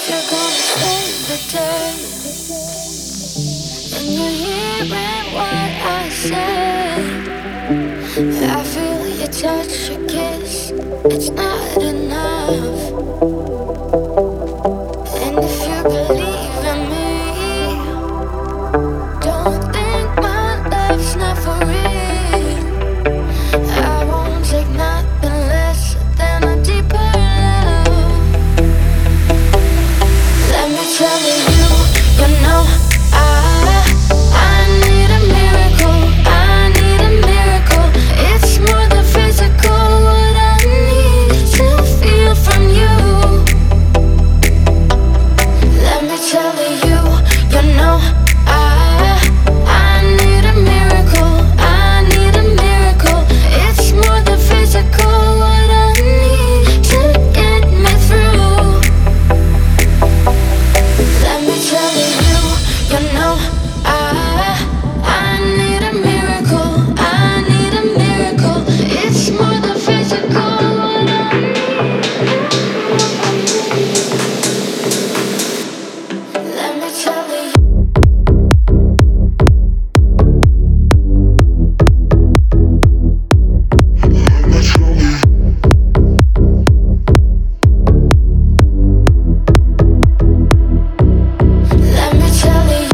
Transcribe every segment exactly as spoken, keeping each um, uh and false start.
you're gonna save the day, and you're hearing what I say. I feel your touch, your kiss, it's not enough. And if you believe in me, don't think my love's not for real. I won't take nothing less than a deeper love. Let me tell you, you know I I need a miracle, I need a miracle. It's more than physical, what I need to feel from you. Let me tell you, you know I I need a miracle, I need a miracle. It's more than physical, what I need to get me through. Let me tell you, you know I I need a miracle, I need a miracle. It's more than physical, what I need. Let me tell you. Let me tell you.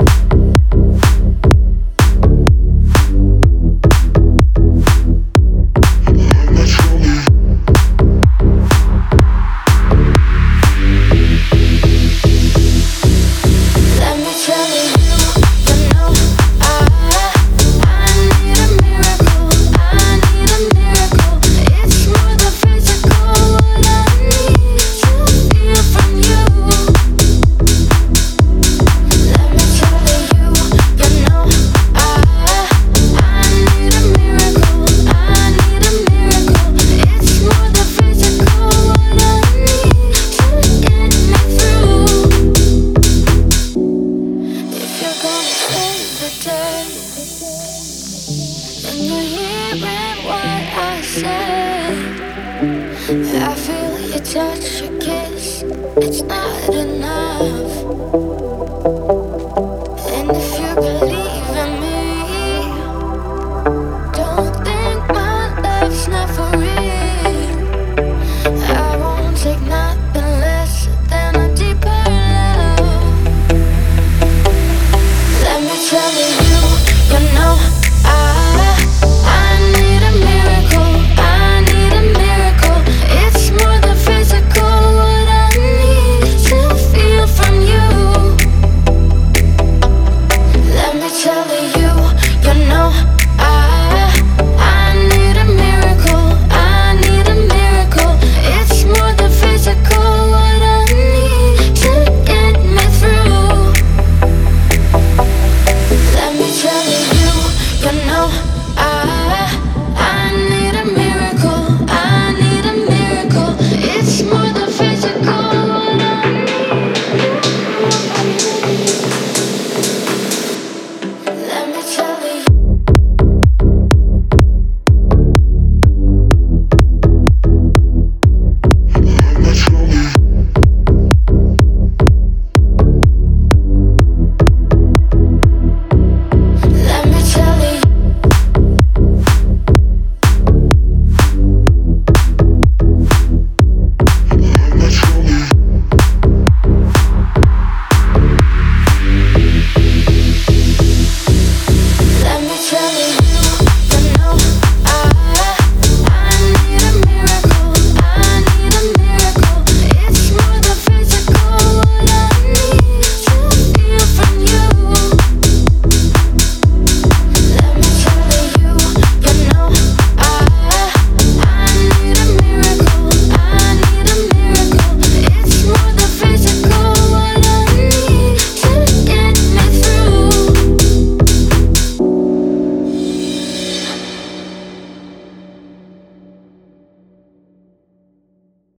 Let me tell you, you know I I need a miracle, I need a miracle. It's more than physical, what I need to feel from you. Let me tell you, you know I I need a miracle, I need a miracle. It's more than physical, what I need to get me through. If you're gonna save the day, and you're hearing what I say, I feel your touch, your kiss, it's not enough.